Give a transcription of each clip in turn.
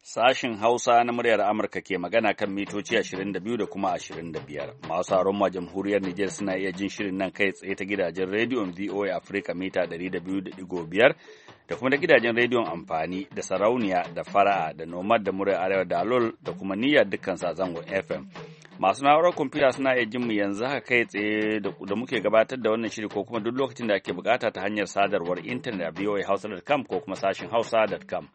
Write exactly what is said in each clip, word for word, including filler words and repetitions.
Sashin Hausa na muryar Amurka ke magana kan mitoci ashirin da biyu da kuma ashirin da biyar. Masu sauran ma jamhuriyar Nijar suna iya jin shirin nan kai tsaye ta gidajen rediyon V O A Africa mita ɗari da biyu da ɗigo biyar da kuma da gidajen rediyon amfani da sarauniya da fara'a da nomad da muryar arewa da alol da kuma niyyar dukkan zangon F M. Masu na'urar kwamfuta suna iya jin mu yanzu haka kai tsaye da muke gabatar da wannan shiri ko kuma duk lokacin da ake bukata ta hanyar sadarwar intanet a v o a hausa dot com ko kuma sashin hausa dot com.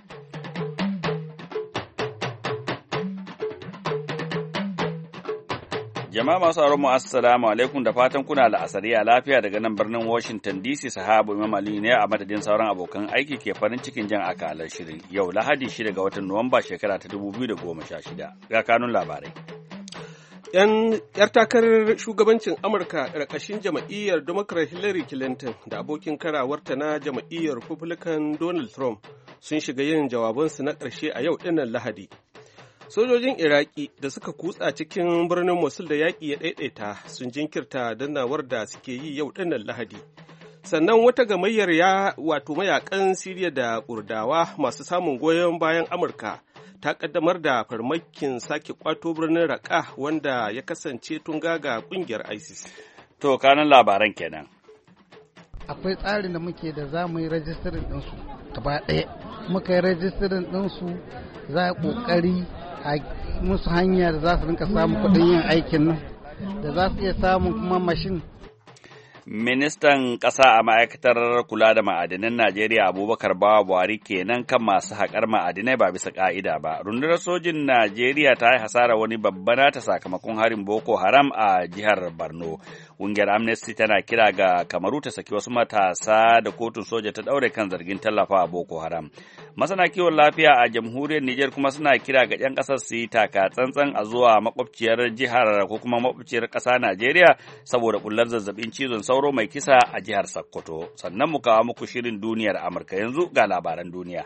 Jama'a masu auren mu assalamu alaikum da fatan kuna la'asariya lafiya daga nan birnin Washington D C. Sahabu Imam Ali ne a madadin sauran abokan aiki ke farin cikin jan akalar shirin yau Lahadi shida ga watan Nuwamba shekara ta dubu biyu da goma sha shida. Ga kanun labarai. Yan yar takarar shugabancin Amurka ƙarƙashin jam'iyyar Democrat Hillary Clinton da abokin karawarta na jam'iyyar Republican Donald Trump sun shiga yin jawabansu na ƙarshe a yau ɗinnan Lahadi. Sojojin Iraki da suka kutsa cikin birnin Mosul da yaƙi ya ɗaiɗaita sun jinkirta dannawar da suke yi yau ɗinnan Lahadi. Sannan wata gamayyar ya wato mayakan Siriya da Kurdawa masu samun goyon bayan Amurka ta ƙaddamar da farmakin sake kwato birnin Raqqa wanda ya kasance tun gaga ƙungiyar ISIS. To kanan labaran kenan. Akwai tsarin da muke da za mu yi rajistarin ɗinsu gaba ɗaya. Muka yi rajistarin ɗinsu za a ƙoƙari a musu hanya da za su rinka samun kuɗin yin aikin nan da za su iya samun kuma mashin. Ministan ƙasa a ma'aikatar kula da ma'adinan Najeriya Abubakar Bawa Buhari kenan kan masu haƙar ma'adinai ba bisa ƙa'ida ba. Rundunar sojin Najeriya ta yi hasara wani babba nata sakamakon harin Boko Haram a jihar Borno. Ƙungiyar Amnesty tana kira ga Kamaru ta saki wasu matasa da kotun soja ta ɗaure kan zargin tallafawa Boko Haram. Masana kiwon lafiya a jamhuriyar Nijar kuma suna kira ga 'yan ƙasar su yi taka tsantsan a zuwa makwabciyar jihar ko kuma makwabciyar ƙasa Najeriya saboda bullar zazzabin cizon sauro mai kisa a jihar Sokoto. Sannan mu kawo muku shirin duniyar Amurka yanzu ga labaran duniya.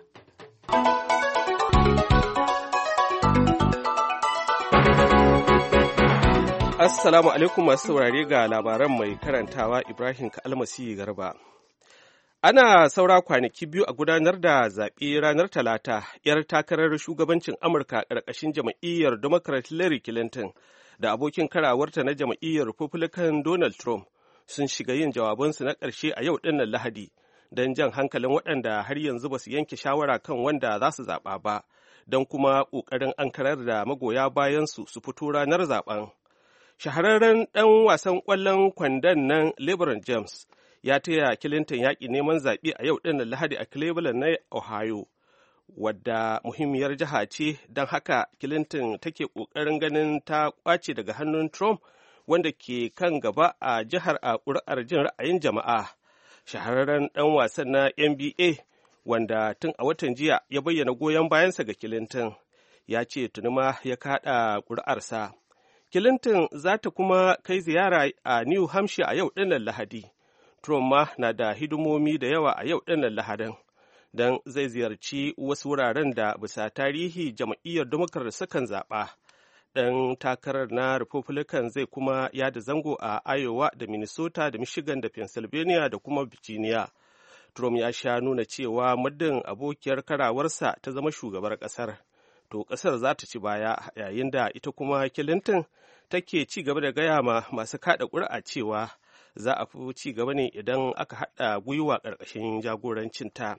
Assalamu alaikum masu saurare ga labaran mai karantawa Ibrahim Kalmasi Garba. Ana saura kwanaki biyu a gudanar da zaɓe ranar Talata, 'yar takarar shugabancin Amurka ƙarƙashin jam'iyyar Democrat Hillary Clinton da abokin karawarta na jam'iyyar Republican Donald Trump sun shiga yin jawabansu na ƙarshe a yau ɗinnan Lahadi don jan hankalin waɗanda har yanzu ba su yanke shawara kan wanda za su zaɓa ba, don kuma ƙoƙarin ankarar da magoya bayansu su fito ranar zaɓen. Shahararren ɗan wasan ƙwallon kwandon nan LeBron James ya taya Clinton yaƙi neman zaɓe a yau ɗinnan Lahadi a Cleveland na Ohio, wadda muhimmiyar jiha ce, don haka Clinton take ƙoƙarin ganin ta ƙwace daga hannun Trump wanda ke kan gaba a jihar a ƙuri'ar jin ra'ayin jama'a. Shahararren ɗan wasan na N B A wanda tun a watan jiya ya bayyana goyon bayansa ga Clinton ya ce tuni ma ya kaɗa ƙuri'arsa. Clinton za ta kuma kai ziyara a New Hampshire a yau ɗinnan Lahadi. Trump ma na da hidimomi da yawa a yau ɗinnan Lahadin, don zai ziyarci wasu wuraren da bisa tarihi jam'iyyar Democrat sukan zaɓa. Ɗan takarar na Republican zai kuma yada zango a Iowa da Minnesota da Michigan da Pennsylvania da kuma Virginia. Trump ya sha nuna cewa muddin abokiyar karawarsa ta zama shugabar ƙasar, to ƙasar za ta ci baya, yayin da ita kuma Clinton take ci gaba da gaya ma masu kaɗa ƙuri'a cewa za a fi ci gaba ne idan aka haɗa gwiwa ƙarƙashin jagorancinta.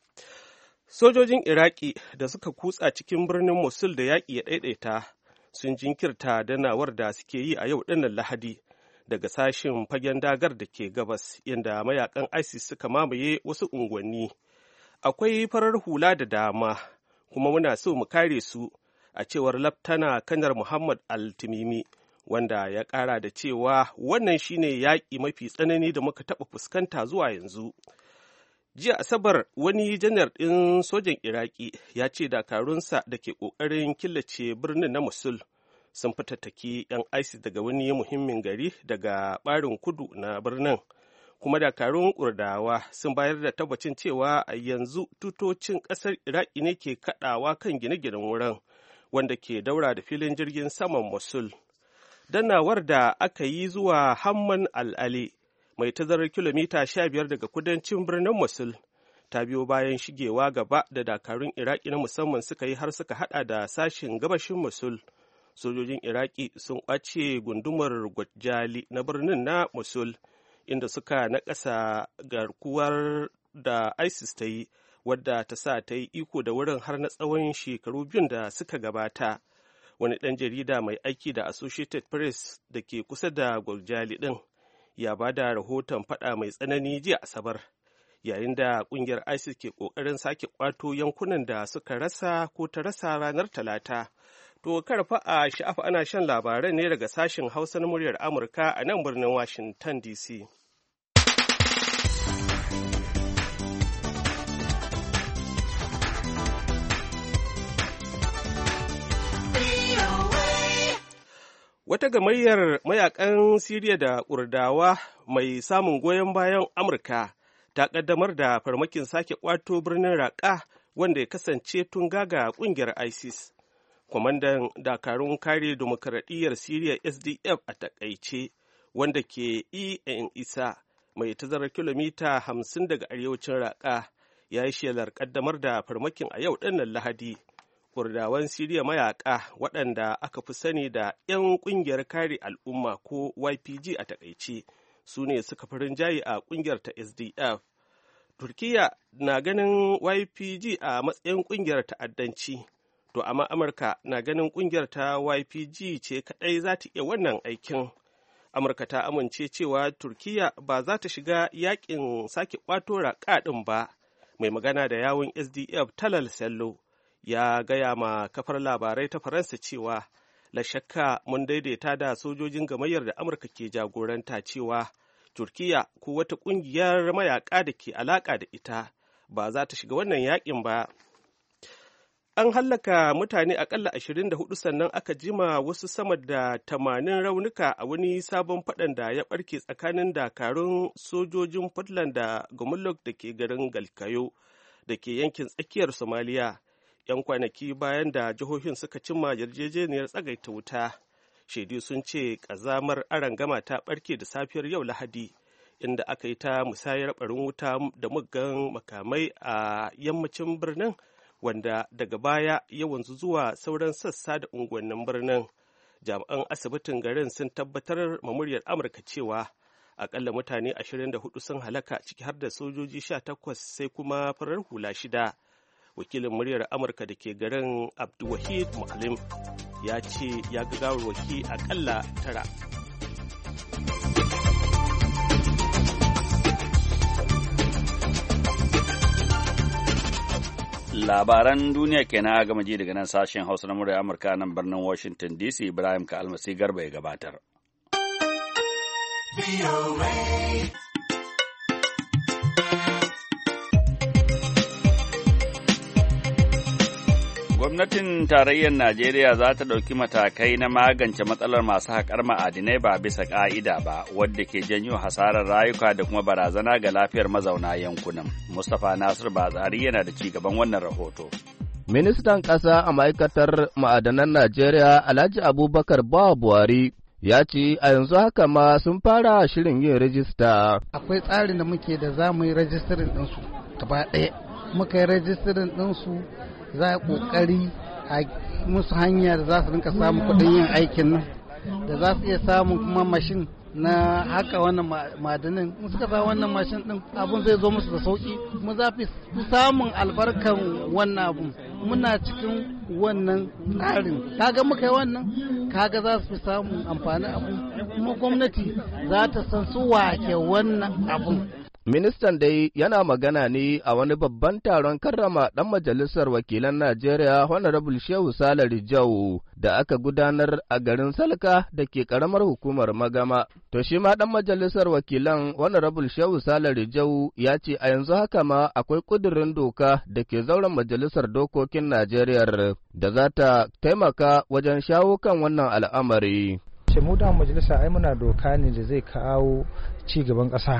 Sojojin Iraki da suka kutsa cikin birnin Mosul da yaƙi ya ɗaiɗaita sun jinkirta danawar da suke yi a yau ɗinnan Lahadi daga sashin fagen dagar da ke gabas, inda mayakan ISIS suka mamaye wasu unguwanni. Akwai farar hula da dama, kuma muna so mu kare su, a cewar Laftana Kanar Muhammad Al-Timimi, wanda ya ƙara da cewa wannan shine yaƙi mafi tsanani da muka taɓa fuskanta zuwa yanzu. Jiya Asabar wani janar ɗin sojan Iraki ya ce dakarunsa da ke ƙoƙarin killace birnin na Mosul sun fitattaki 'yan ISIS daga wani muhimmin gari daga ɓarin kudu na birnin, kuma dakarun Kurdawa sun bayar da tabbacin cewa a yanzu tutocin ƙasar Iraki ne ke kaɗawa kan gine-ginen wurin, wanda ke daura da filin jirgin saman Mosul. Danawar da aka yi zuwa Hamman al-Ali mai tazarar kilomita sha biyar daga kudancin birnin Mosul ta biyo bayan shigewa gaba da dakarun Iraki na musamman suka yi har suka hada da sashen gabashin Mosul. Sojojin Iraki sun ƙwace gundumar Gwajali na birnin na Mosul, inda suka naƙasa garkuwar da ISIS ta yi, wadda ta sa ta yi iko da wurin har na tsawon shekaru biyun da suka gabata. Wani ɗan jarida mai aiki da Associated Press da ke kusa da Gwajali ɗin ya ba da rahoton faɗa mai tsanani jiya Asabar, yayin da ƙungiyar ISIS ke ƙoƙarin sake ƙwato yankunan da suka rasa ko ta rasa ranar Talata. To karfa a sha'afa ana shan labaran ne daga sashen Hausa na muryar Amurka a nan birnin Washington D C. Wata gamayyar mayakan Siriya da Kurdawa mai samun goyon bayan Amurka ta ƙaddamar da farmakin sake ƙwato birnin Raqqa wanda ya kasance tun gaga ƙungiyar ISIS. Kwamandan dakarun kare demokaradiyyar Siriya S D F a takaice, wanda ke En Isa mai tazarar kilomita hamsin daga arewacin Raqqa, ya yi shelar ƙaddamar da farmakin a yau ɗinnan Lahadi. Kurdawan Siriya mayaƙa waɗanda aka fi sani da 'yan ƙungiyar kare al'umma ko Y P G a takaice su ne suka fi rinjaye a ƙungiyar ta S D F. Turkiyya na ganin Y P G a matsayin ƙungiyar ta'addanci, to amma Amurka na ganin ƙungiyar ta Y P G ce kaɗai za ta iya wannan aikin. Amurka ta amince cewa Turkiyya ba za ta shiga yaƙin sake ƙwato Raqqa ɗin ba. Mai magana da yawun S D F Talal Sello ya gaya ma kafar labarai ta Faransa cewa la shakka mun daidaita da sojojin gamayyar da Amurka ke jagoranta cewa Turkiyya ko wata ƙungiyar mayaƙa da ke alaƙa da ita ba za ta shiga wannan yaƙin ba. An hallaka mutane aƙalla ashirin da hudu sannan aka jima wasu sama da tamanin raunuka a wani sabon faɗan da ya ɓarke tsakanin dakarun sojojin Puntland da Gumulok da ke garin Galkayo da ke yankin tsakiyar Somaliya. 'Yan kwanaki bayan da jihohin suka cimma yarjejeniyar tsagaita wuta, shaidu sun ce ƙazamar arangama ta ɓarke da safiyar yau Lahadi, inda aka yi ta musayar ɓarin wuta da muggan makamai a yammacin birnin, wanda daga baya ya wanzu zuwa sauran sassa da unguwannin birnin. Jami'an asibitin garin sun tabbatar ma muryar Amurka cewa akalla mutane ashirin da hudu sun halaka, ciki har da sojoji sha takwas sai kuma farar hula shida. Wakilin muryar Amurka da ke garin Abdulwahid Muslim ya ce ya ga gawarwaki akalla tara. Labaran duniya kenan a gama ji daga nan sashen Hausa na muryar Amurka nan birnin Washington D C. Ibrahim ka almasi Garba ya gabatar. Gwamnatin tarayyar Najeriya za ta ɗauki matakai na magance matsalar masu haƙar ma'adinai ba bisa ƙa'ida ba, wadda ke janyo hasarar rayuka da kuma barazana ga lafiyar mazauna yankunan. Mustapha Nasir Batsari yana da ci gaban wannan rahoto. Ministan ƙasa a ma'aikatar ma'adanan Najeriya Alhaji Abubakar Bawa Buhari ya ce a yanzu haka ma sun fara shirin yin rajista. Akwai tsarin da muke da za mu yi rajistarin ɗinsu gaba ɗaya. Muka yi rajistarin ɗinsu za a ƙoƙari a musu hanya da za su rinka samun kuɗin yin aikin nan, da za su iya samun kuma mashin na haka wannan ma'adanin. In suka sa wannan mashin ɗin abun zai zo musu da sauƙi, kuma za fi samun albarkan wannan abun. Muna cikin wannan tsarin, kaga muka yi wannan, kaga za su fi samun amfani abun, kuma gwamnati za ta san su wake wannan abun. Ministan dai yana magana ne a wani babban taron karrama ɗan majalisar wakilan Najeriya Honorable Shehu Sale Rijau da aka gudanar a garin Salka da ke ƙaramar hukumar Magama. To shi ma ɗan majalisar wakilan Honorable Shehu Sale Rijau ya ce a yanzu haka ma akwai ƙudurin doka da ke zauren majalisar dokokin Najeriya da za ta taimaka wajen shawo kan wannan al'amari. Mu da majalisa ai muna doka ne da zai kawo ci gaban ƙasa.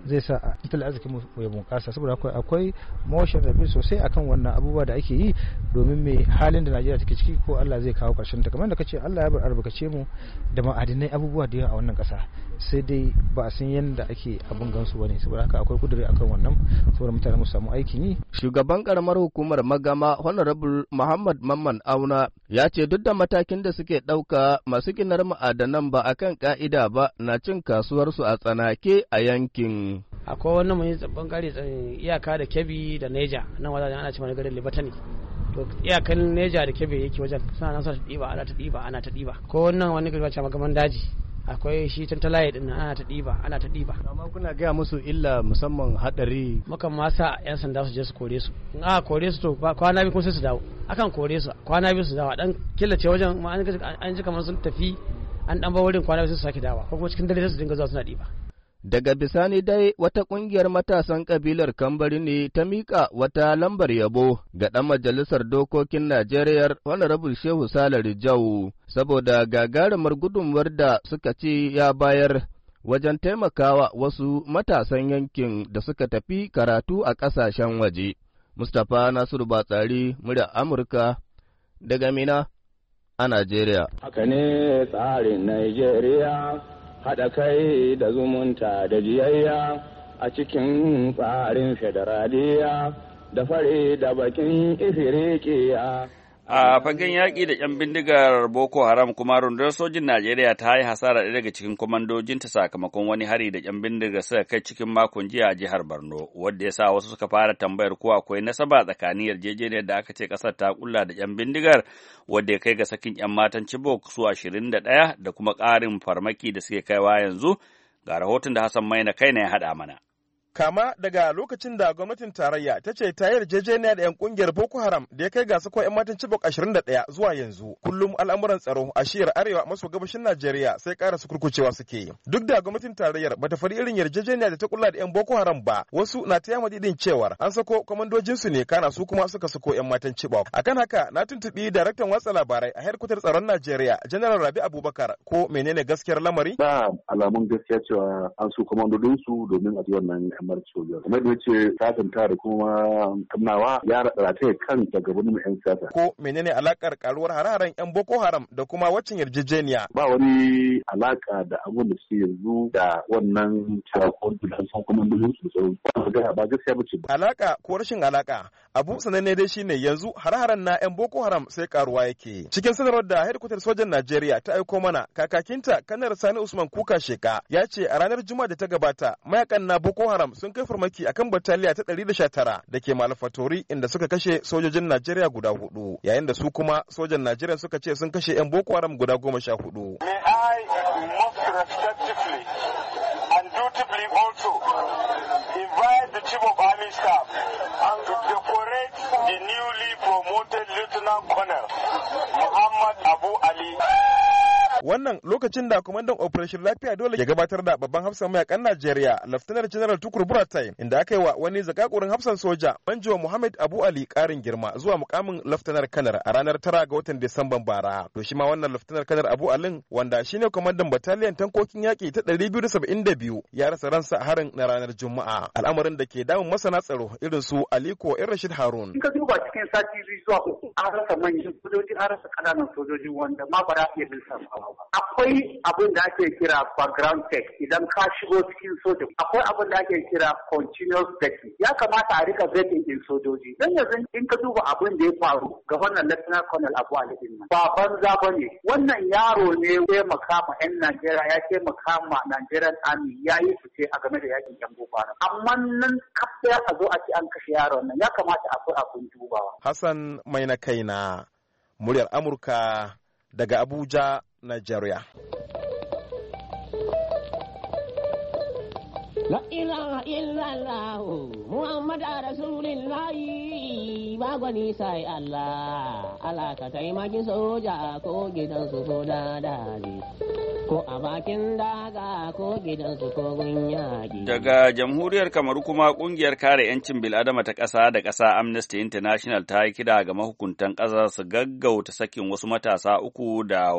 zai sa tattalin arzikin mu ya bunƙasa, saboda akwai akwai motion rabi sosai akan wannan abubuwa da ake yi domin me halin da Najeriya take ciki ko Allah zai kawo ƙarshen ta. Kamar da kace Allah ya bar albarkace mu da ma'adinai abubuwa da yawa a wannan ƙasa, sai dai ba a san yadda ake abun gansu bane, saboda haka akwai kuduri akan wannan saboda mutane mu samu aikin yi. Shugaban karamar hukumar Magama Honorable Muhammad Mamman Auna ya ce duk da matakin da suke ɗauka masu ginar ma'adanan ba akan ka'ida ba na cin kasuwarsu a tsanake a yankin. Akwai wannan mai bangare iyaka da Kebbi da Neja, nan wajen ana cewa garin Libatani. To iyakan Neja da Kebbi yake wajen suna nan sa ta ɗiba ana ta ɗiba ana ta ɗiba. Ko wannan wani gari wace Magaman daji. Akwai shi tantalaye din nan ana ta ɗiba ana ta ɗiba. Amma kuna gaya musu illa musamman hadari. Mukan ma sa yan sanda su je su kore su. In aka kore su to kwana biyu kuma sai su dawo. Akan kore su kwana biyu su dawo. Dan killace wajen ma an ji kamar sun tafi an dan ba wurin kwana biyu sai su sake dawo. Ko kuma cikin dare sai su dinga zuwa suna ɗiba. Daga bisani dai wata ƙungiyar matasan ƙabilar Kambari ne ta miƙa wata lambar yabo ga ɗan majalisar dokokin Najeriya Honorable Shehu Salari Jau saboda gagarumar gudunmuwar da suka ce ya bayar wajen taimakawa wasu matasan yankin da suka tafi karatu a ƙasashen waje. Mustapha Nasiru Batsari, murya Amurka, daga Mina a Najeriya. Haka ne tsarin Najeriya. Haɗa kai da zumunta da jiyayya a cikin tsarin federaliya da fari da bakin ifirikiya. A fagen yaƙi da ƴan bindigar Boko Haram kuma rundunar sojin Najeriya ta yi hasara ɗaya daga cikin kwamandojinta sakamakon wani hari da ƴan bindigar suka kai cikin makon jiya a jihar Borno, wadda ya sa wasu suka fara tambayar ko akwai nasaba tsakanin yarjejeniyar da aka ce ƙasar ta kulla da ƴan bindigar, wadda ya kai ga sakin ƴan matan Chibok su ashirin da ɗaya da kuma ƙarin farmaki da suke kaiwa yanzu. Ga rahoton da Hassan Maina kai ya haɗa mana. Kama daga lokacin da gwamnatin tarayya ta ce ta yarjejeniya da 'yan kungiyar Boko Haram da ya kai ga sako 'yan matan Chibok ashirin da ɗaya zuwa yanzu, kullum al'amuran tsaro a shiyar arewa maso gabashin Najeriya sai ƙara su kurkucewa suke. Duk da gwamnatin tarayyar bata faɗi irin yarjejeniya da ta kulla da 'yan Boko Haram ba, wasu na ta yamma didin cewar an sako kwamandojin su ne kana su kuma suka sako 'yan matan Chibok. Akan haka na tuntuɓi daraktan watsa labarai a hedkwatar tsaron Najeriya, General Rabi Abubakar, ko menene gaskiyar lamari? Ba alamun gaskiya cewa an su kwamandojin su domin a ji wannan kamar soja. Kuma da ce sasanta da kuma kamnawa ya rataye kan shugabannin yan siyasa. Ko menene alakar karuwar hare-haren yan Boko Haram da kuma waccan yarjejeniya? Ba wani alaka da abun da suke yanzu da wannan tarakon da sun kuma dole su tsaro. Ba gaskiya bace ba. Alaka ko rashin alaka, abu sananne dai shine yanzu hare-haren na yan Boko Haram sai karuwa yake. Cikin sanarwar da hedkwatar sojan Najeriya ta aiko mana, kakakinta Kanar Sani Usman Kuka Sheka ya ce a ranar Juma'a da ta gabata mayakan na Boko Haram sun kai farmaki akan bataliya ta ɗari da sha tara da ke Malafatori inda suka kashe sojojin Najeriya guda hudu, yayin da su kuma sojan Najeriya suka ce sun kashe 'yan Boko Haram guda goma sha hudu. May I most respectfully and dutifully also invite the Chief of Army Staff to decorate the newly promoted Lieutenant Colonel Muhammad Abu Ali. Wannan lokacin da kwamandan Operation Lafiya Dole ya gabatar da babban hafsan mayakan Najeriya, Laftanar General Tukur Buratai, inda aka yi wa wani zakakurin hafsan soja, Manjo Muhammad Abu Ali ƙarin girma zuwa mukamin Laftanar Kanar a ranar tara ga watan Disamban bara. To shi ma wannan Laftanar Kanar Abu Alin, wanda shine kwamandan bataliyan tankokin yaƙi ta ɗari biyu da saba'in da biyu, ya rasa ransa a harin na ranar Juma'a. Al'amarin da ke damun masana tsaro irin su Aliko Rashid Harun. In ka duba cikin sati biyu zuwa uku, an rasa manyan sojoji, an rasa ƙananan sojoji wanda ma ba za iya lissafa. Akwai abin da ake kira background check idan ka shigo cikin soja. Akwai abin da ake kira continuous vetting. Ya kamata a rika vetting din sojoji. Dan yanzu in ka duba abin da ya faru ga wannan Lieutenant Colonel Abu Ali din nan, ba banza bane. Wannan yaro ne ya taimaka ma 'yan Najeriya, ya taimaka ma Nigerian Army, ya yi fice a game da yakin yan Boko Haram. Amma nan kafa a zo a ce an kashe yaron nan, ya kamata akwai abin dubawa. Hassan Mai na kaina, muryar Amurka daga Abuja, Nigeria. La ilaha illallah Muhammad Rasulullah ba gwani sai Allah Allah ka taimaki soja ko gidan su ko dadali ko a bakin daga ko gidan su ko gunyaki. Daga jamhuriyar Kamaru kuma kungiyar kare 'yancin bil'adama ta ƙasa da ƙasa Amnesty International ta yi kira ga mahukuntan ƙasar su gaggauta sakin wasu matasa uku da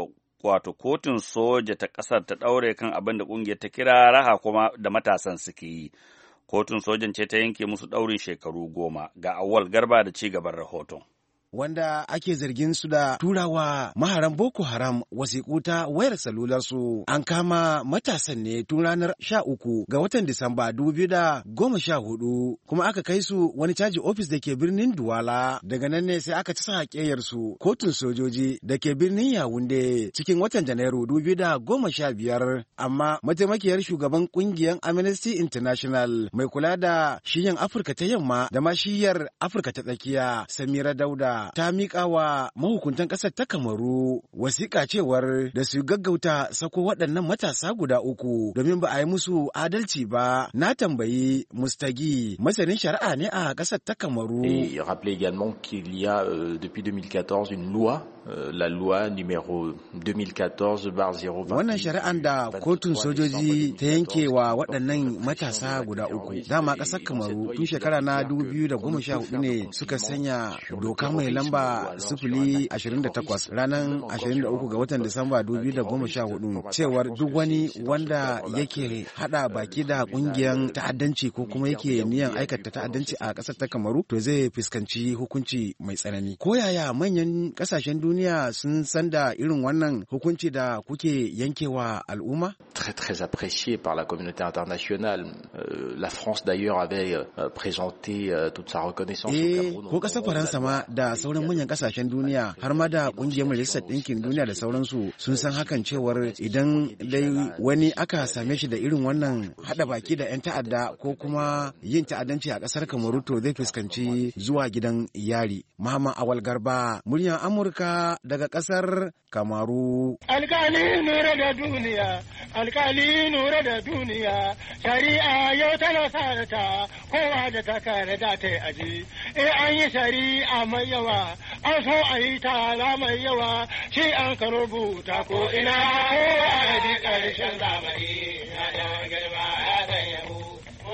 wato kotun soja ta ƙasar ta ɗaure kan abin da ƙungiyar ta kira raha kuma da matasan suke yi. Kotun sojan ce ta yanke musu ɗaurin shekaru goma. Ga Awwal Garba da ci gaban rahoton. Wanda ake zargin su da turawa maharan Boko Haram wasiƙu ta wayar salularsu. An kama matasan ne tun ranar sha uku ga watan Disamba dubu biyu da goma sha hudu, kuma aka kai su wani caji ofis da ke birnin Duwala. Daga nan ne sai aka ci sa su kotun sojoji da ke birnin Yawunde cikin watan Janairu dubu biyu da goma sha biyar. Amma mataimakiyar shugaban ƙungiyar Amnesty International mai kula da shiyar Afirka ta Yamma da ma shiyar Afirka ta Tsakiya, Samira Dauda, ta miƙa wa mahukuntan ƙasar ta Kamaru wasiƙa cewar da su gaggauta sako waɗannan matasa guda uku domin ba a yi musu adalci ba. Na tambayi Mustagi, masanin shari'a ne a ƙasar ta Kamaru. Et rappelez également qu'il y a euh, depuis deux mille quatorze une loi, euh, la loi numéro deux mille quatorze barre zéro vingt. Wannan shari'an da kotun sojoji ta yanke wa waɗannan matasa guda uku. Dama ƙasar Kamaru tun shekara na dubu biyu da goma sha hudu ne suka sanya doka mai lamba sifili ashirin da takwas ranar ashirin da uku ga watan Disamba dubu biyu da goma sha hudu cewar duk wani wanda yake hada baki da kungiyar ta'addanci ko kuma yake niyan aikata ta'addanci a kasar ta Kamaru to zai fuskanci hukunci mai tsanani. Ko yaya manyan kasashen duniya sun san da irin wannan hukunci da kuke yankewa al'umma? Très très apprécié par la communauté internationale. Euh, la France d'ailleurs avait euh, présenté euh, toute sa reconnaissance eh, au Cameroun. Ko kasar Faransa ma da sauran manyan kasashen duniya har ma da kungiyar majalisar ɗinkin duniya da sauransu sun san hakan cewar idan dai wani aka same shi da irin wannan hada baki da 'yan ta'adda ko kuma yin ta'addanci a ƙasar Kamaru to zai fuskanci zuwa gidan yari. Muhammad Awal Garba, muryar Amurka daga ƙasar Kamaru. Alkali nura da duniya, alkali nura da duniya, shari'a yau tana sarata kowa da ta kare da ta aji. Eh an yi shari'a mai yawa, an so a yi tara mai yawa, shi an ka rubuta ko ina kowa a ji ƙarshen zamani, ya girma ya san yabo.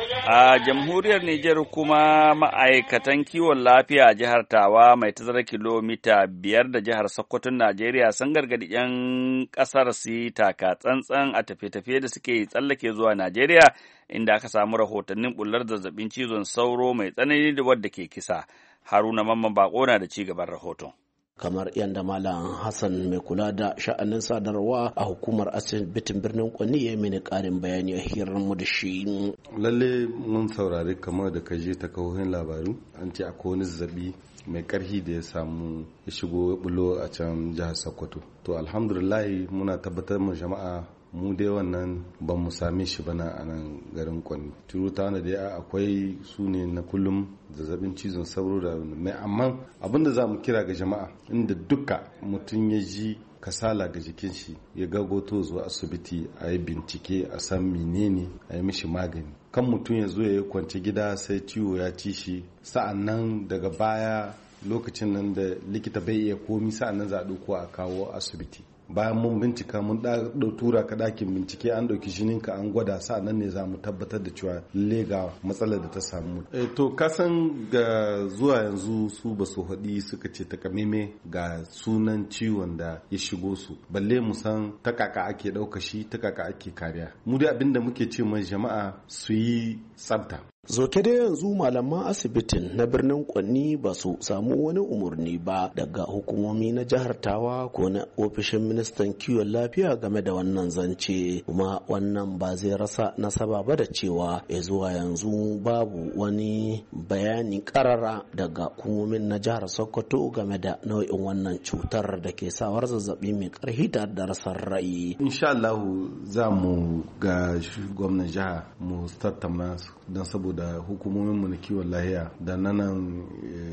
A jamhuriyar Nijar kuma ma'aikatan kiwon lafiya a jihar Tawa mai tazarar kilomita biyar da jihar Sokoton Najeriya sun gargadi 'yan ƙasar su yi taka tsantsan a tafiye-tafiye da suke tsallake zuwa Najeriya, inda aka samu rahotannin bullar zazzabin cizon sauro mai tsanani da wadda ke kisa. Haruna Mamman Bako na da ci gaban rahoton. Kamar yadda Malam Hassan mai kula da sha'anin sadarwa a hukumar asibitin birnin Kwani ya mini karin bayani a hirar mu da shi. Lalle mun saurari kamar da kaje ta kawohin labaru an ce akwai wani zazzabi mai karhi da ya samu ya shigo bulo a can jihar Sokoto. To alhamdulillah muna tabbatar mu jama'a mu dai wannan ban mu same shi bana a nan garin Kwani. Turuta wanda dai akwai su ne na kullum zazzabin cizon sauro da mai, amma abinda za mu kira ga jama'a inda duka mutum ya ji kasala ga jikin shi ya gagoto zuwa asibiti a yi bincike a san menene a yi mishi magani. Kan mutum ya zo ya yi kwance gida sai ciwo ya ci shi, sa'an nan daga baya lokacin nan da likita bai iya komi sa'an nan za a ɗauko a kawo asibiti. Bayan mun bincika mun tura ka ɗakin bincike an ɗauki jininka an gwada sa nan ne za mu tabbatar da cewa lalle ga matsalar da ta samu. E, to kasan ga zuwa yanzu su ba su haɗi suka ce takameme ga sunan ciwon da ya shigo su, balle mu san ta kaka ake ɗauka shi ta kaka ake kariya. Mu dai abin da muke ce mai jama'a su yi tsafta. Zoke da yanzu malaman asibitin na birnin Kwanni ba su samu wani umarni ba daga hukumomi na jihar Tawa ko na ofishin ministan kiwon lafiya game da wannan zance, kuma wannan ba zai rasa nasaba ba da cewa ya zuwa yanzu babu wani bayani karara daga hukumomin na jihar Sokoto game da nau'in wannan cutar da ke sawar zazzabi mai karhi da rasar rai. Insha Allah za mu ga gwamnan jiha mu tattauna don saboda da hukumominmu na kiwon lahiya da nanan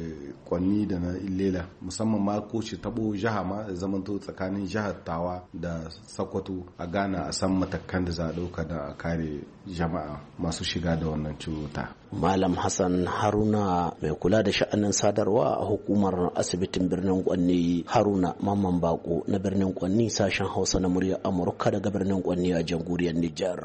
Kwanni da na Ilela, musamman ma ko shi tabo jiha ma zamanto tsakanin jihar Tawa da Sokoto a Ghana a san matakan da za a dauka da a kare jama'a masu shiga da wannan cuta. Malam Hassan Haruna mai kula da sha'anin sadarwa a hukumar asibitin birnin Kwanni. Haruna Mamman Bako na birnin Kwanni, sashen Hausa na muryar Amurka daga birnin Kwanni a jamhuriyar Nijar.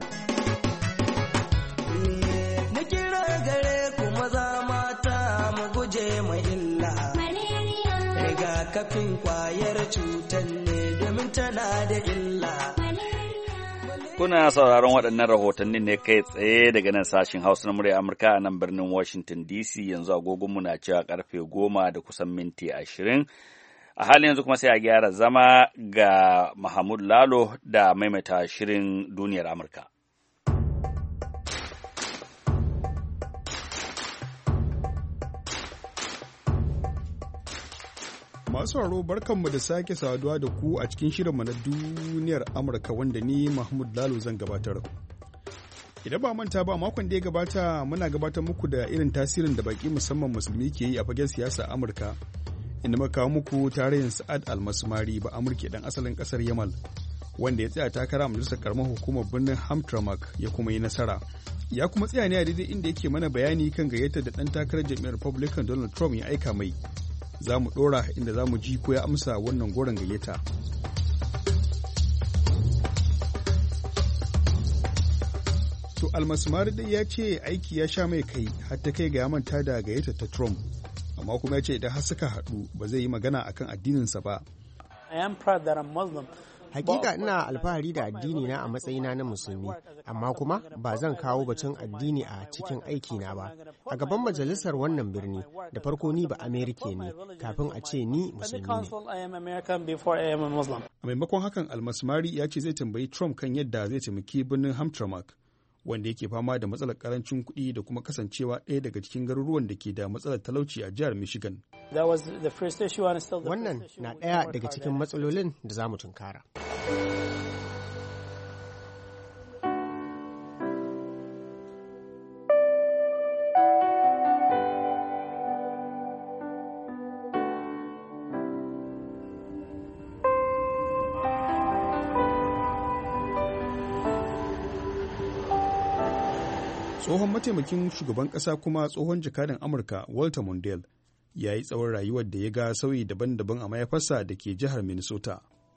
rigakafin kwayar cutar ne domin tana da illa. Kuna sauraron waɗannan rahotannin ne kai tsaye daga nan sashin Hausa na murya Amurka a nan birnin Washington D C. Yanzu agogonmu na cewa karfe goma da kusan minti ashirin. A halin yanzu kuma sai a gyara zama ga Mahmud Lalo da maimaita shirin duniyar Amurka. Masu haro barkanmu da sake saduwa da ku a cikin shirinmu na duniyar Amurka wanda ni Mahmud Lalo zan gabatar. Idan ba manta ba makon da ya gabata muna gabatar muku da irin tasirin da baki musamman musulmi ke yi a fagen siyasa Amurka. Inda muka kawo muku tarihin Sa'ad Almasmari ba Amurke dan asalin kasar Yamal wanda ya tsaya takara a majalisar karamar hukumar birnin Hamtramck ya kuma yi nasara. Ya kuma tsaya ne a daidai inda yake mana bayani kan gayyatar da dan takarar jam'iyyar Republican Donald Trump ya aika mai. Za mu ɗora inda za mu ji ko ya amsa wannan goron gayyata. To Almasmari dai ya ce aiki ya sha mai kai har ta kai ga ya manta da gayyata ta Trump, amma kuma ya ce idan har suka haɗu ba zai yi magana akan addininsa ba. I am proud that I'm Muslim. Hakika ina alfahari da addini na a matsayina na musulmi, amma kuma ba zan kawo batun addini a cikin aikina ba. A gaban majalisar wannan birni, da farko ni ba Amerika ne, kafin a ce ni musulmi ne. A maimakon hakan Almasmari ya ce zai tambayi Trump kan yadda zai taimaki birnin Hamtramck, wanda yake fama da matsalar karancin kuɗi da kuma kasancewa ɗaya daga cikin garuruwan da ke da matsalar talauci a jihar Michigan. Wannan na ɗaya daga cikin matsalolin da za mu tunkara. Tsohon mataimakin shugaban ƙasa kuma tsohon jakadan Amurka Walter Mondale ya yi tsawon rayuwar da ya ga sauyi daban-daban a mahaifarsa da ke jihar Minnesota.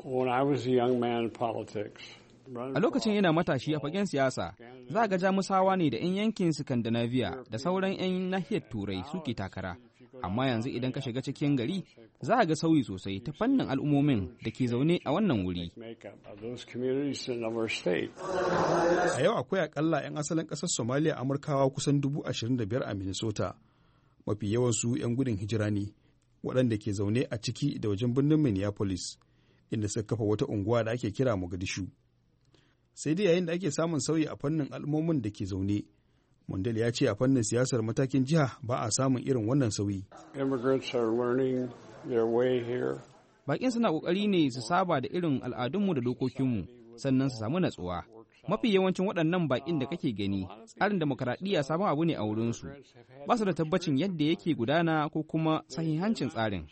A lokacin yana matashi a fagen siyasa, za ga Jamusawa ne da 'yan yankin Scandinavia da sauran 'yan nahiyar Turai suke takara. Amma yanzu idan ka shiga cikin gari, za ga sauyi sosai ta fannin al'ummomin da ke zaune a wannan wuri. A yau akwai akalla 'yan asalin ƙasar Somalia Amurkawa kusan dubu ashirin da biyar a Minnesota. Mafi yawansu 'yan gudun hijira ne, waɗanda ke zaune a ciki da wajen birnin Minneapolis, inda suka kafa wata unguwa da ake kira Mogadishu. Sai dai yayin da ake samun sauyi a fannin al'ummomin da ke zaune, Mondale ya ce a fannin siyasar matakin jiha ba a samun irin wannan sauyi. Baƙin suna ƙoƙari ne su saba da irin al'adunmu da dokokinmu, sannan su samu natsuwa. Mafi yawancin waɗannan baƙin da kake gani, tsarin demokaradiyya sabon abu ne a wurinsu. Ba su da tabbacin yadda yake gudana ko kuma sahihancin tsarin.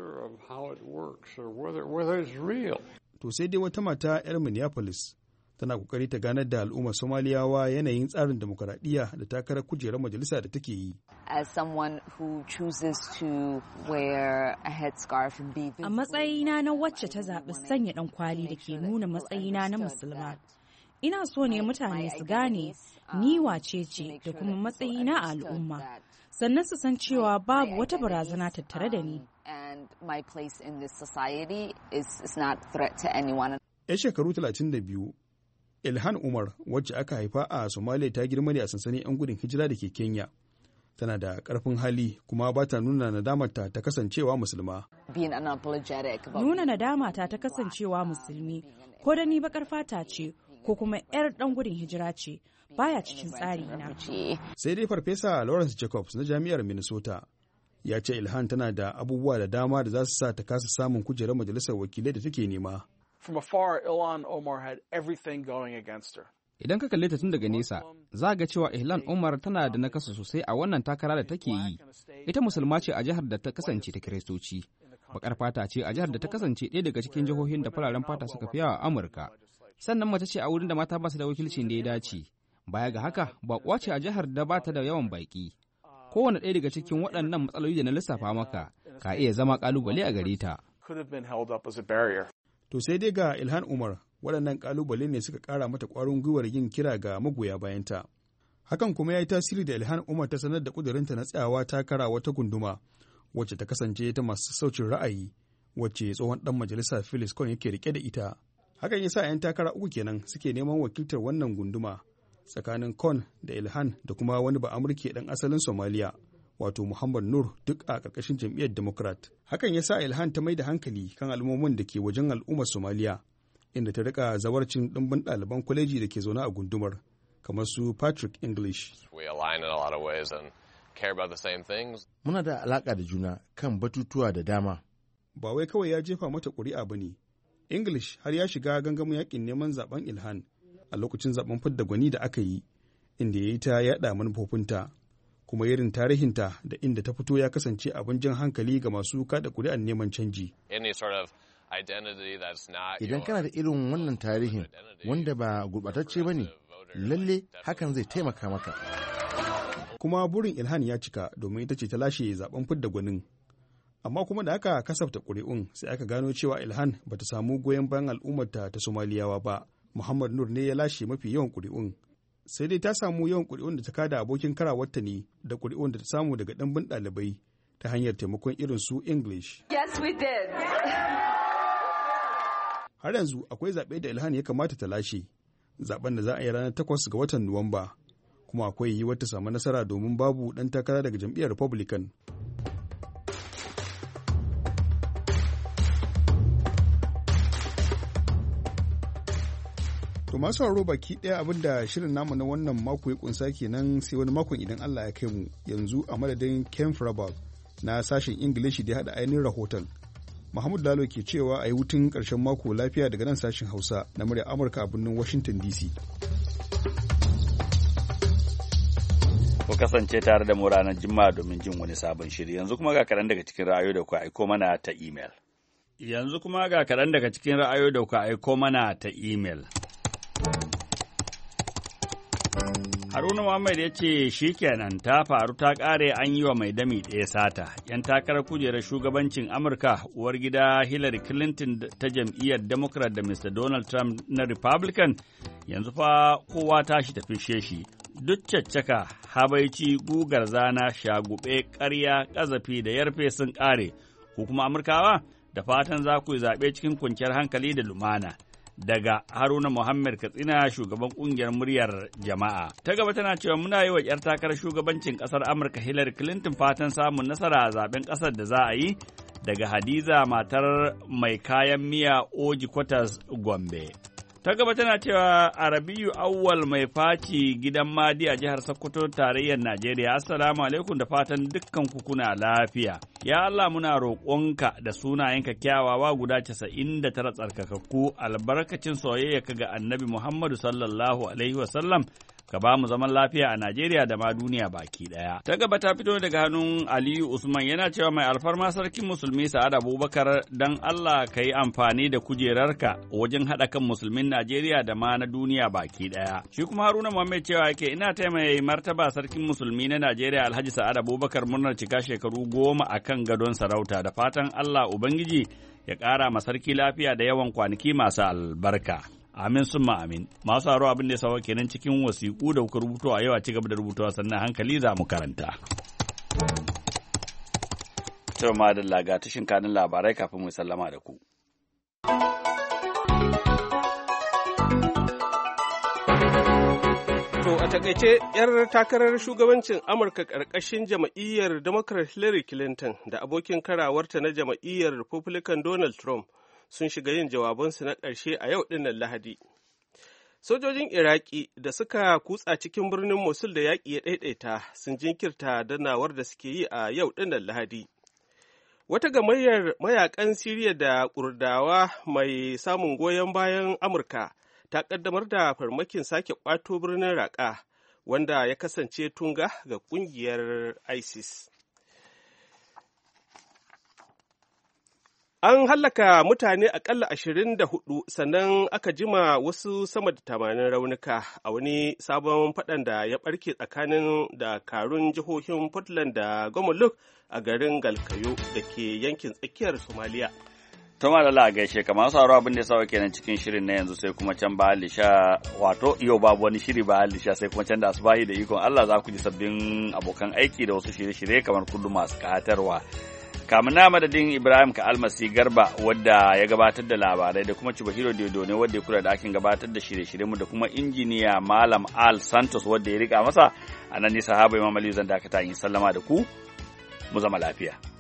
To sai dai wata mata 'yar Minneapolis tana kokari ta ganar da al'ummar Somaliyawa yanayin tsarin demokaradiyya da takarar kujerar majalisa da take yi. As someone who chooses to wear a headscarf and be A matsayina na wacce ta zaɓi sanya ɗan kwali da ke nuna matsayina na musulma. Ina so ne mutane su gane ni wace ce da kuma matsayina a al'umma. Sannan su san cewa babu wata barazana tattare da ni. And my place in this society is, is not threat to anyone. 'Yan shekaru talatin da biyu, Ilhan Umar, wacce aka haifa a Somalia, ta girma ne a sansanin 'yan gudun hijira da ke Kenya. Tana da ƙarfin hali kuma ba ta nuna nadamarta ta kasancewa musulma. Nuna nadamata ta kasancewa musulmi, ko da ni baƙar fata ce ko kuma 'yar ɗan gudun hijira ce, baya cikin tsari na. Sai dai Farfesa Lawrence Jacobs na Jami'ar Minnesota ya ce Ilhan tana da abubuwa da dama da za su sa ta kasa samun kujerar majalisar wakilai da take nema. From afar, Ilhan Omar had everything going against her. Idan ka kalle ta tun daga nesa, za ga cewa Ilhan Omar tana da nakasa sosai a wannan takara da take yi. Ita musulma ce a jihar da ta kasance ta Kiristoci. Bakar fata ce a jihar da ta kasance ɗaya daga cikin jihohin da fararen fata suka fi yawa a Amurka. Sannan mace ce a wurin da mata ba su da wakilcin da ya dace. Baya ga haka, baƙuwa ce a jihar da ba ta da yawan baƙi. Kowane ɗaya daga cikin waɗannan matsaloli da na lissafa maka ka iya zama ƙalubale a gare ta. To sai dai ga Ilhan Umar, waɗannan ƙalubale ne suka ƙara mata ƙwarin gwiwar yin kira ga magoya bayanta. Hakan kuma ya yi tasiri da Ilhan Umar ta sanar da ƙudurinta na tsayawa takara wata gunduma, wacce ta kasance ta masu saucin ra'ayi, wacce tsohon ɗan majalisa Phyllis Con yake rike da ita. Hakan ya sa 'yan takara uku kenan suke neman wakiltar wannan gunduma tsakanin Con da Ilhan da kuma wani ba Amurke ɗan asalin Somalia, wato Muhammad Nur, duk a ƙarƙashin jam'iyyar Democrat. Hakan ya sa Ilhan ta mai da hankali kan al'ummomin da ke wajen al'ummar Somalia, inda ta rika zawarcin ɗimbin ɗaliban kwaleji da ke zaune a gundumar, kamar su Patrick English. Muna da alaƙa da juna kan batutuwa da dama. Ba wai kawai ya jefa mata ƙuri'a ba ne. English har ya shiga gangamin yakin neman zaben Ilhan a lokacin zaben fidda gwani da aka yi, inda ya yi ta yaɗa manufofinta, kuma irin tarihinta da inda ta fito ya kasance abin jan hankali ga masu kada ƙuri'ar neman canji. Idan kana da irin wannan tarihin wanda ba gurɓatacce ba ne, lalle hakan zai taimaka maka. Kuma burin Ilhan ya cika domin ita ce ta lashe zaben fidda gwanin. Amma kuma da aka kasafta ƙuri'un sai aka gano cewa Ilhan ba ta samu goyon bayan al'ummarta ta Somaliyawa ba. Muhammad Nur ne ya lashe mafi yawan ƙuri'un. Sai dai ta samu yawan ƙuri'un da ta kada abokin karawarta ne da ƙuri'un da ta samu daga ɗanbin ɗalibai ta hanyar taimakon irin su English. Yes, we did. Har yanzu akwai zaɓe da Ilhan ya kamata ta lashe, zaɓen da za a yi ranar takwas ga watan Nuwamba, kuma akwai yiwuwar ta samu nasara domin babu ɗan takara daga jam'iyyar Republican. To masu sauraro baki ɗaya abin da shirin namu na wannan mako ya kunsa kenan, sai wani makon idan Allah ya kai mu. Yanzu a madadin Ken Frabal na sashen Ingilishi da ya haɗa ainihin rahoton, Mahmud Lalo ke cewa a yi hutun ƙarshen mako lafiya daga nan sashen Hausa na murya Amurka a birnin Washington D C. Ku kasance tare da mu ranar Juma'a domin jin wani sabon shiri. Yanzu kuma ga kaɗan daga cikin ra'ayoyi da ku aiko mana ta imel. Yanzu kuma ga kaɗan daga cikin ra'ayoyi da ku aiko mana ta imel. Haruna Muhammad ya ce shi kenan ta faru ta ƙare, an yi wa mai dami ɗaya sata. ‘Yan takarar kujerar shugabancin Amurka, uwar gida Hillary Clinton ta jam'iyyar Democrat da Mister Donald Trump na Republican, yanzu fa kowa tashi tafi shi. Duk caccaka, habaici, gugar zana, shagube, ƙarya, ƙazafi da yarfe sun ƙare. Ku kuma Amurkawa, da fatan za ku yi zaɓe cikin kwanciyar hankali da lumana. Daga Haruna Muhammad Katsina, shugaban ƙungiyar muryar jama'a. Ta gaba tana cewa muna yi wa 'yar takarar shugabancin ƙasar Amurka Hillary Clinton fatan samun nasara a zaben ƙasar da za a yi. Daga Hadiza, matar mai kayan miya Oji Kwatas Gombe. Ta gaba tana cewa Arabiyu Awwal mai faci gidan Madi a jihar Sokoto tarayyar Najeriya. Assalamu alaikum, da fatan dukkan ku kuna lafiya. Ya Allah, muna roƙonka da sunayenka kyawawa guda casa'in da tara tsarkakakku, albarkacin soyayya ka ga Annabi Muhammadu sallallahu alaihi wasallam, ka ba mu zaman lafiya a Najeriya da ma duniya baki ɗaya. Ta gaba ta fito daga hannun Aliyu Usman, yana cewa mai alfarma sarkin musulmi Sa'ad Abubakar, dan Allah ka yi amfani da kujerarka wajen haɗa kan musulmin Najeriya da ma na duniya baki ɗaya. Shi kuma Haruna Muhammad cewa yake ina taya mai martaba sarkin musulmi na Najeriya Alhaji Sa'ad Abubakar murnar cika shekaru goma a kan gadon sarauta, da fatan Allah Ubangiji ya ƙara ma sarki lafiya da yawan kwanaki masu albarka. Amin summa amin. Masu haro abin da ya sawa kenan cikin wasiƙu da kuka rubuto a yau, a ci gaba da rubutuwa sannan hankali za mu karanta. To madalla, ga tashin kanin labarai kafin mu sallama da ku. To a takaice, 'yar takarar shugabancin Amurka ƙarƙashin jam'iyyar Democrat Hillary Clinton da abokin karawarta na jam'iyyar Republican Donald Trump sun shiga yin jawabansu na ƙarshe a yau ɗinnan Lahadi. Sojojin Iraki da suka kutsa cikin birnin Mosul da yaƙi ya ɗaiɗaita sun jinkirta danawar da suke yi a yau ɗinnan Lahadi. Wata gamayyar mayakan Siriya da Kurdawa mai samun goyon bayan Amurka ta ƙaddamar da farmakin sake ƙwato birnin Raqqa, wanda ya kasance tunga ga ƙungiyar ISIS. An hallaka mutane akalla ashirin da hudu, sannan aka jima wasu sama da tamanin raunuka a wani sabon faɗan da ya ɓarke tsakanin dakarun jihohin Puntland da Gumuluk a garin Galkayo da ke yankin tsakiyar Somaliya. Tuma da Allah gaishe ka, masu sauraro abin da ya sawa kenan cikin shirin na yanzu, sai kuma can ba lisha, wato yau babu wani shiri ba lisha, sai kuma can da asubahi da ikon Allah za ku ji sabbin abokan aiki da wasu shirye-shirye kamar kullum masu katarwa. kamun na madadin Ibrahim ka almasi Garba wadda ya gabatar da labarai da kuma Chubahiro Diodo ne wadda ya kula da akin gabatar da shirye-shirye mu da kuma injiniya Malam Al Santos wadda ya rika masa, a nan ne sahaba Imam Ali zan dakata yin sallama da ku, mu zama lafiya.